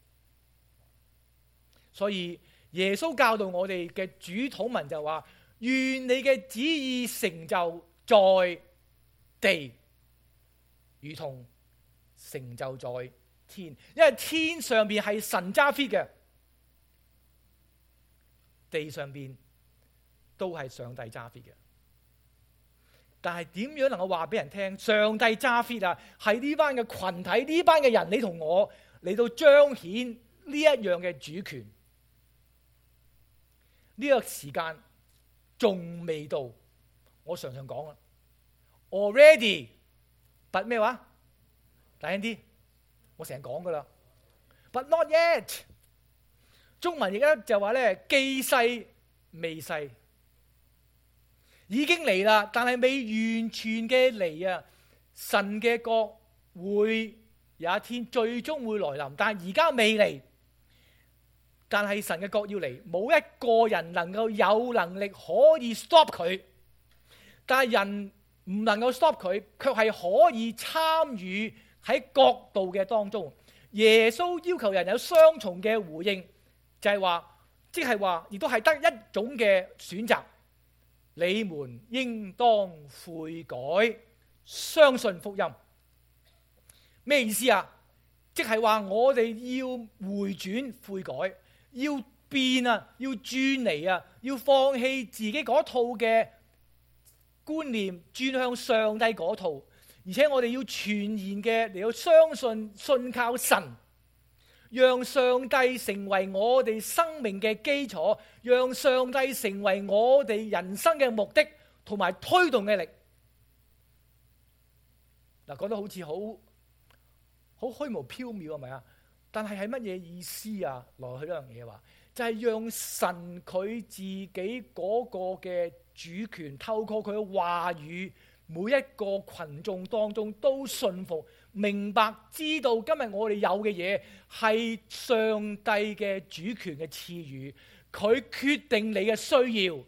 所以耶穌教導我哋嘅主禱文就話：願你嘅旨意成就在地，如同成就在天。因為天上邊係神揸 fit 嘅，地上邊都係上帝揸 fit 嘅。但係點樣能夠話俾人聽上帝揸 fit 啊？係呢班嘅群體，呢班嘅人，你同我嚟到彰顯呢一樣嘅主權。呢個時間仲未到，我常常講啊 ，already， but 咩話？大聲啲，我成日講噶啦 ，but not yet。中文而家就話咧，既逝未逝，已經嚟啦，但係未完全嘅嚟啊！神嘅國會有一天最終會來臨，但係而家未嚟。但係神嘅國要嚟，冇一個人能夠有能力可以 stop 佢。但係人唔能夠 stop 佢，卻係可以參與喺國度嘅當中。耶穌要求人有雙重嘅回應，就係話，即係話，亦都係得一種嘅選擇。你們應當悔改， 相信福音。咩意思啊？即係話我哋要回轉悔改，要變啊，要轉嚟啊，要放棄自己嗰套嘅觀念，轉向上帝嗰套。而且我哋要全然嘅嚟到相信、信靠神，讓上帝成為我哋生命嘅基礎，讓上帝成為我哋人生嘅目的同埋推動嘅力。嗱，講得好似好虛無縹緲係咪啊？但係乜嘢意思啊？來去呢樣嘢話，就係讓神佢自己嗰個嘅主權，透過佢嘅話語，每一個群眾當中都信服、明白、知道今日我哋有嘅嘢係上帝嘅主權嘅賜予，佢決定你嘅需要，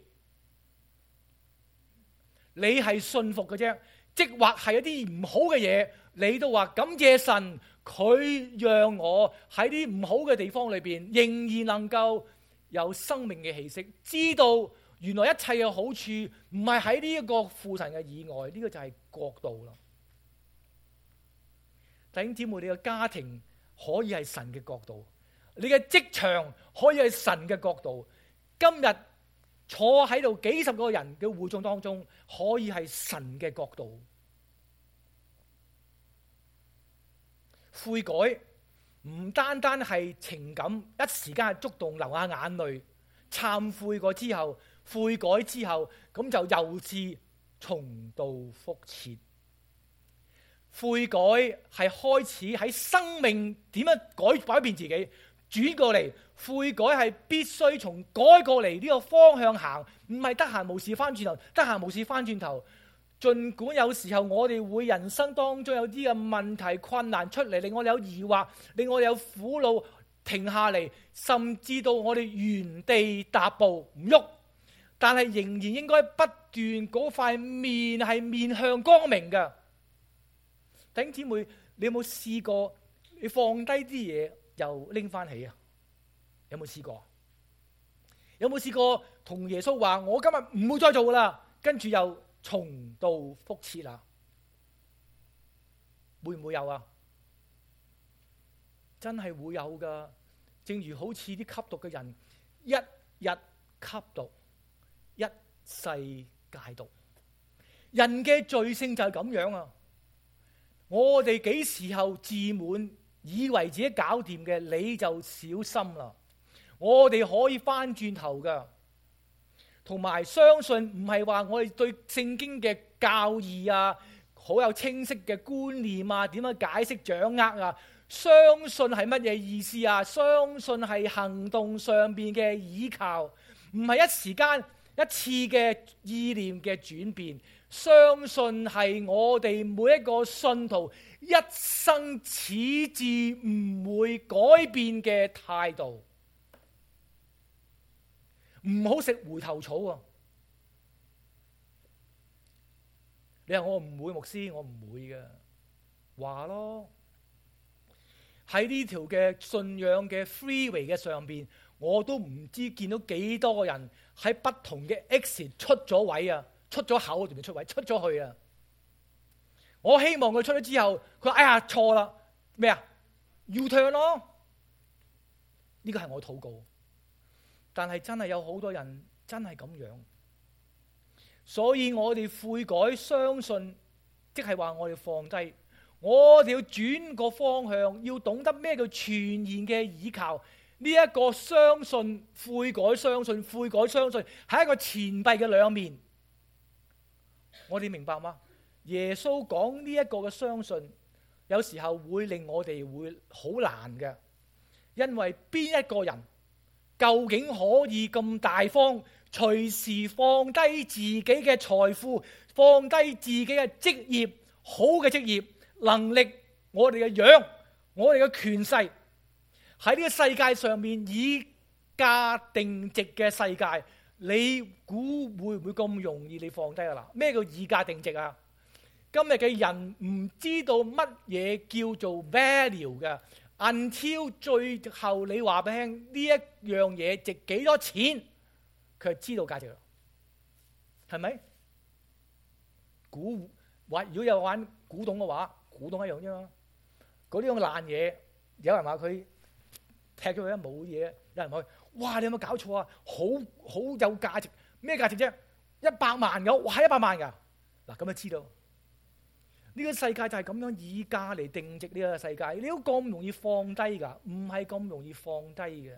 你係信服嘅啫。即或係一啲唔好嘅嘢，你都話感謝神，佢讓我喺啲唔好嘅地方裏邊，仍然能夠有生命嘅氣息，知道原來一切嘅好處唔係喺呢一個父神嘅以外，呢個就係國度啦。弟兄姊妹，你嘅家庭可以係神嘅國度，你嘅職場可以係神嘅國度。今日坐喺度幾十個人嘅會眾當中，可以係神嘅國度。悔改唔單單係情感，一時間觸動流下眼淚，懺悔過之後，悔改之後，咁就又是重蹈覆轍。悔改係開始喺生命點樣改變自己，轉過嚟。悔改係必須從改過嚟呢個方向行，唔係得閒無事翻轉頭，得閒無事翻轉頭。儘管有時候我哋會人生當中有啲嘅問題困難出嚟，令我哋有疑惑，令我哋有苦惱，停下嚟，甚至到我哋原地踏步唔喐，但係仍然應該不斷嗰塊面係面向光明嘅。弟兄姊妹，你有冇試過你放低啲嘢又拎翻起啊？有冇試過？有冇試過同耶穌話我今日唔會再做噶啦，跟住又重蹈覆轍啦？會唔會有啊？真係會有噶。正如好似啲吸毒嘅人，一日吸毒，一世戒毒。人嘅罪性就係咁樣啊！我哋幾時候自滿，以為自己搞掂嘅，你就小心啦。我哋可以翻轉頭噶，同埋相信唔係話我哋對聖經嘅教義啊好有清晰嘅觀念啊，點樣解釋掌握啊？相信係乜嘢意思啊？相信係行動上邊嘅依靠，唔係一時間一次嘅意念嘅轉變。相信係我哋每一個信徒一生始至唔會改變嘅態度。唔好食回頭草啊！你話我唔會，牧師，我唔會嘅。話咯，喺呢條嘅信仰嘅 freeway 嘅上邊，我都唔知見到幾多個人喺不同嘅 exit 出咗位啊，出咗口定唔出位，出咗去啊！我希望佢出咗之後，佢話哎呀錯啦，咩啊 U-turn 咯，呢個係我禱告。但係真係有好多人真係咁樣，所以我哋悔改相信，即係話我哋放低，我哋要轉個方向，要懂得咩叫全然嘅倚靠。呢一個相信悔改，相信悔改，相信係一個錢幣嘅兩面。我哋明白嗎？耶穌講呢一個嘅相信，有時候會令我哋會好難嘅，因為邊一個人究竟可以咁大方，隨時放低自己嘅財富，放低自己嘅職業，好嘅職業能力，我哋嘅樣，我哋嘅權勢，喺呢個世界上面以價定值嘅世界，你估會唔會咁容易你放低啊？嗱，咩叫以價定值啊？今日嘅人唔知道乜嘢叫做 value 嘅。until 最後你話俾佢聽呢一樣嘢值幾多錢，佢係知道價值啦，係咪？古如果有玩古董嘅話，古董一樣啫嘛。嗰啲咁嘅爛嘢，有人話佢踢咗佢咧冇嘢，有人話佢哇你有冇搞錯啊？好有價值，咩價值啫？100萬有，哇100萬㗎！嗱咁就知道呢個世界就係咁樣以價嚟定值呢個世界，你都咁容易放低㗎？唔係咁容易放低嘅。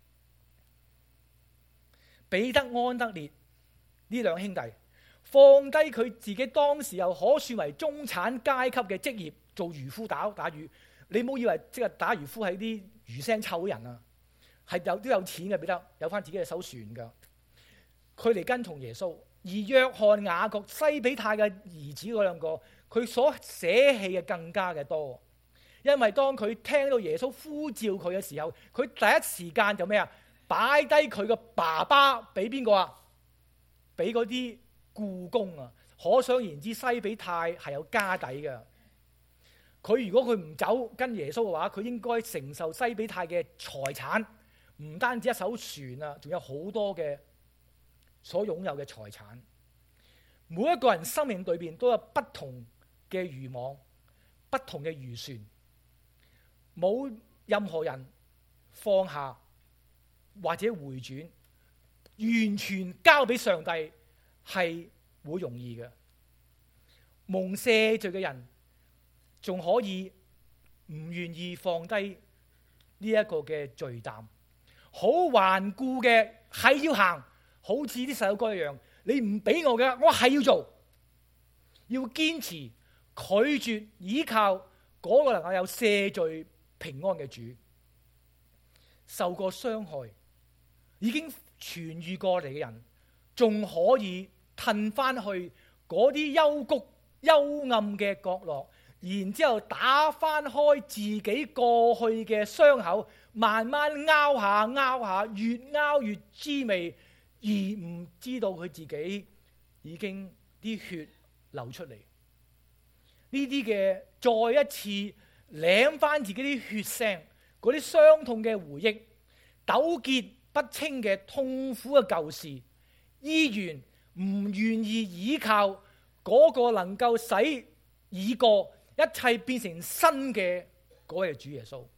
彼得、安德烈呢兩兄弟放低佢自己當時又可算為中產階級嘅職業，做漁夫打魚。你唔好以為即係打漁夫係啲魚腥臭嘅人啊，係都有錢嘅，彼得有翻自己嘅艘船㗎。佢嚟跟從耶穌，而約翰、雅各、西比泰嘅兒子嗰兩個，佢所捨棄嘅更加嘅多。因為當佢聽到耶穌呼召佢嘅時候，佢第一時間就咩啊？擺低佢嘅爸爸俾邊個啊？俾嗰啲僱工啊！可想而知，西比泰係有家底嘅。佢如果佢唔走跟耶穌嘅話，佢應該承受西比泰嘅財產，唔單止一艘船啊，仲有好多嘅所擁有嘅財產。每一個人生命裏邊都有不同嘅漁網，不同嘅漁船，冇任何人放下或者回轉，完全交俾上帝係會容易嘅。蒙赦罪嘅人仲可以唔願意放低呢一個嘅罪擔，好頑固嘅係要行，好似啲細路哥一樣，你唔俾我嘅，我係要做，要堅持，拒絕依靠嗰個能夠有赦罪平安嘅主。受過傷害已經痊癒過嚟嘅人，仲可以褪翻去嗰啲幽谷幽暗嘅角落，然之後打翻開自己過去嘅傷口，慢慢拗下，越拗越滋味，而唔知道佢自己已經啲血流出嚟。呢啲嘅再一次舐翻自己啲血腥，嗰啲傷痛嘅回憶，糾結不清嘅痛苦嘅舊事，依然唔願意依靠嗰個能夠使已過一切變成新嘅嗰位主耶穌。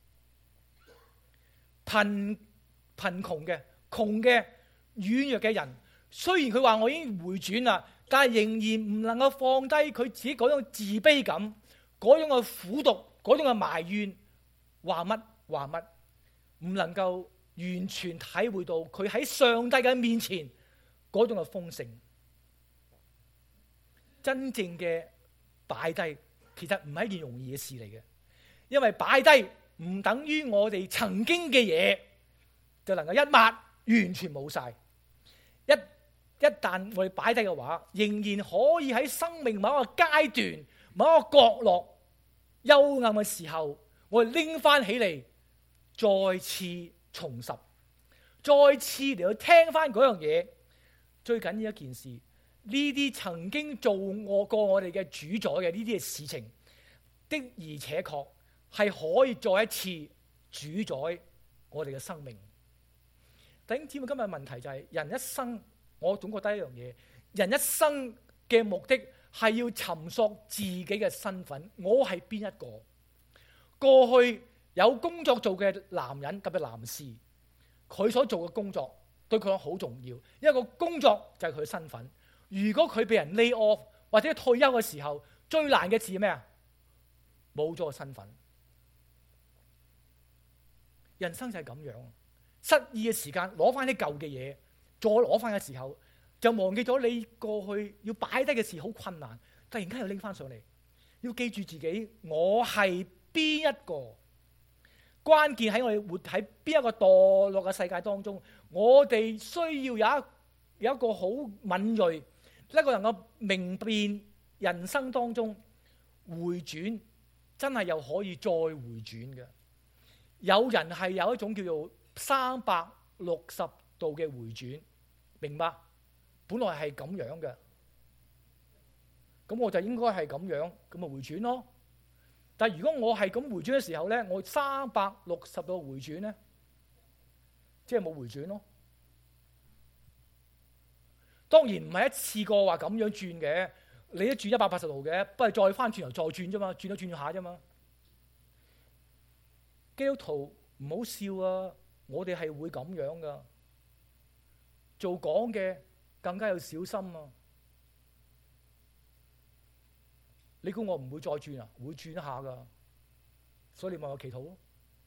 貧窮嘅軟弱嘅人，雖然佢話我已經回轉啦，但係仍然唔能夠放低佢自己嗰種自卑感，嗰種嘅苦毒，嗰種嘅埋怨，話乜，唔能夠完全體會到佢喺上帝嘅面前嗰種嘅豐盛。真正嘅擺低，其實唔係一件容易嘅事嚟嘅，因為擺低唔等於我哋曾經嘅嘢就能夠一抹完全冇晒。一旦我哋擺低嘅話，仍然可以喺生命某一個階段、某一個角落幽暗嘅時候，我哋拎翻起嚟，再次重拾，再次嚟到聽翻嗰樣嘢。最緊要一件事，呢啲曾經做過我哋嘅主宰嘅呢啲嘅事情，的而且確係可以再一次主宰我哋嘅生命。弟兄姊妹，今日問題就係人一生，我總覺得一樣嘢，人一生嘅目的係要尋索自己嘅身份，我係邊一個？過去有工作做嘅男人，特別男士，佢所做嘅工作對佢好重要，因為個工作就係佢嘅身份。如果佢被人 lay off 或者退休嘅時候，最難嘅事係咩啊？冇咗個身份。人生就係咁樣，失意嘅時間攞翻啲舊嘅嘢，再攞翻嘅時候，就忘記咗你過去要擺低嘅事好困難，突然間又拎翻上嚟，要記住自己，我係邊一個？關鍵喺我哋活喺邊一個墮落嘅世界當中，我哋需要有一個好敏銳，一個能夠明辨人生當中回轉，真係又可以再回轉嘅。有人係有一種叫做360度嘅回轉，明白？本來係咁樣嘅，咁我就應該係咁樣，咁咪回轉咯。但係如果我係咁回轉嘅時候咧，我360度回轉咧，即係冇回轉咯。當然唔係一次過話咁樣轉嘅， 你都轉180度嘅，不過再翻轉頭再轉啫嘛，轉咗轉咗下啫嘛。基督徒唔好笑啊！我哋係會咁樣噶，做講嘅更加要小心啊！你估我唔會再轉啊？會轉一下噶，所以你問我祈禱咯。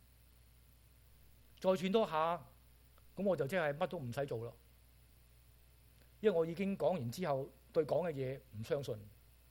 再轉多下，咁我就即係乜都唔使做啦，因為我已經講完之後對講嘅嘢唔相信。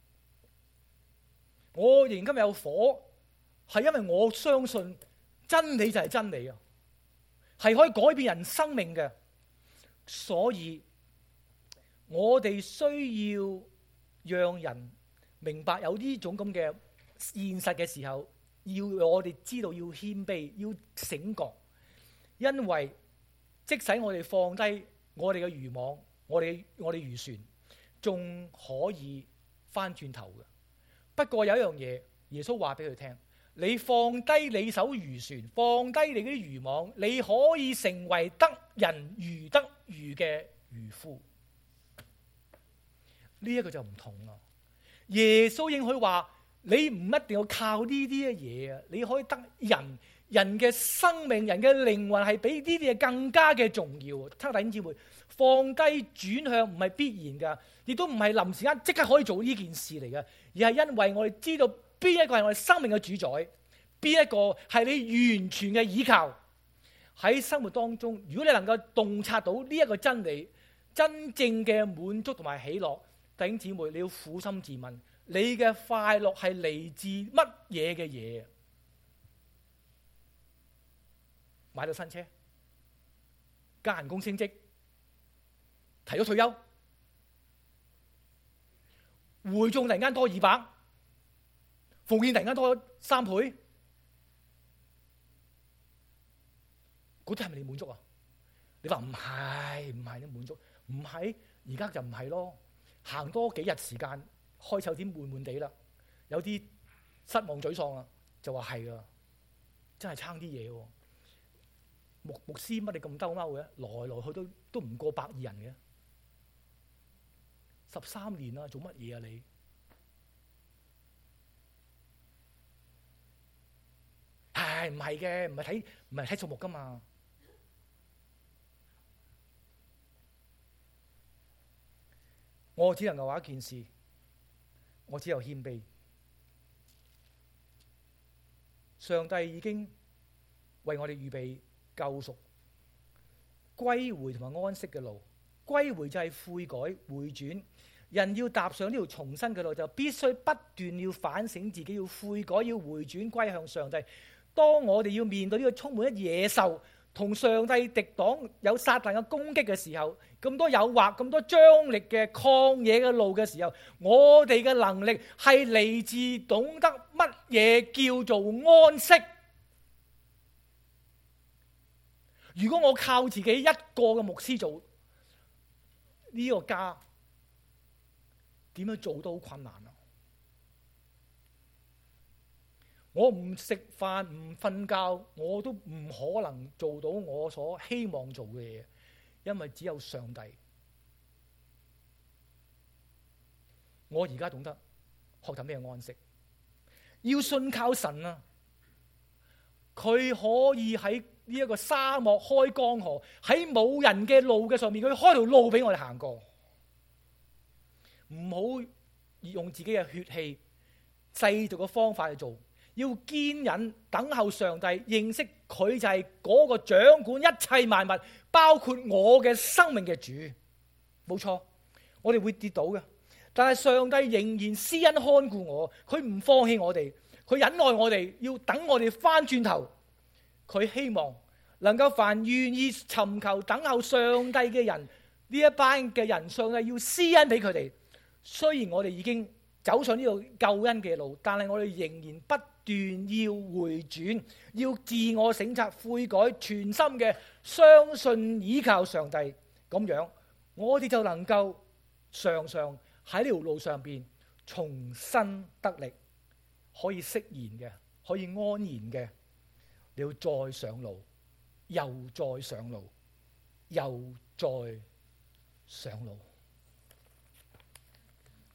我仍然今日有火，係因為我相信真理就係真理啊，係可以改變人生命嘅。所以我哋需要讓人明白有呢種咁嘅現實嘅時候，要我哋知道要謙卑，要醒覺。因為即使我哋放低我哋嘅漁網，我哋漁船，仲可以翻轉頭嘅。不過有一樣嘢，耶穌話俾佢聽：你放低你艘漁船，放低你啲漁網，你可以成為得人如得魚嘅漁夫。呢一個就唔同啦。耶穌應許話：你唔一定要靠呢啲嘅嘢啊，你可以得人嘅生命、人嘅靈魂係比呢啲嘢更加嘅重要。弟兄姊妹，放低轉向唔係必然噶，亦都唔係臨時間即刻可以做呢件事嚟嘅，而係因為我哋知道邊一個係我哋生命嘅主宰，邊一個係你完全嘅依靠。喺生活當中，如果你能夠洞察到呢一個真理，真正嘅滿足同埋喜樂，弟兄姊妹，你要苦心自問，你嘅快樂係嚟自乜嘢嘅嘢？買到新車，加人工升職，提咗退休，會眾突然間多200，奉獻突然間多3倍，嗰啲係咪你滿足啊？你話唔係你滿足，唔係，而家就唔係咯。行多幾日時間，開始有啲悶悶地啦，有啲失望沮喪啊，就話係啊，真係差啲嘢喎。牧師乜你咁兜踎嘅？來來去都唔過120人嘅，13年啦，做乜嘢啊你？係唔係嘅？唔係睇數目噶嘛？我只能夠話一件事，我只有謙卑。上帝已經為我哋預備救贖、歸回同埋安息嘅路。歸回就係悔改、回轉。人要踏上呢條重生嘅路，就必須不斷要反省自己，要悔改，要回轉歸向上帝。當我哋要面對呢個充滿咗野獸同上帝敵擋、有撒旦嘅攻擊嘅時候，咁多誘惑、咁多張力嘅曠野嘅路嘅時候，我哋嘅能力係嚟自懂得乜嘢叫做安息。如果我靠自己一個嘅牧師做呢個家，點樣做都好困難啊！我唔食飯唔瞓覺，我都唔可能做到我所希望做嘅嘢，因為只有上帝。我而家懂得學習咩安息，要信靠神啊！佢可以喺呢一個沙漠開江河，喺冇人嘅路嘅上面，佢開條路俾我哋行過。唔好用自己嘅血氣製造嘅方法去做，要堅忍等候上帝，認識佢就係嗰個掌管一切萬物，包括我嘅生命嘅主。冇錯，我哋會跌倒嘅，但係上帝仍然施恩看顧我，佢唔放棄我哋，佢忍耐我哋，要等我哋翻轉頭。佢希望能夠凡願意尋求等候上帝嘅人，呢一班嘅人，上帝要施恩俾佢哋。雖然我哋已經走上呢條救恩嘅路，但係我哋仍然不斷要回轉，要自我省察、悔改，全心嘅相信依靠上帝。咁樣我哋就能夠常常喺呢條路上邊重新得力，可以釋然嘅，可以安然嘅。你要再上路，又再上路，又再上路。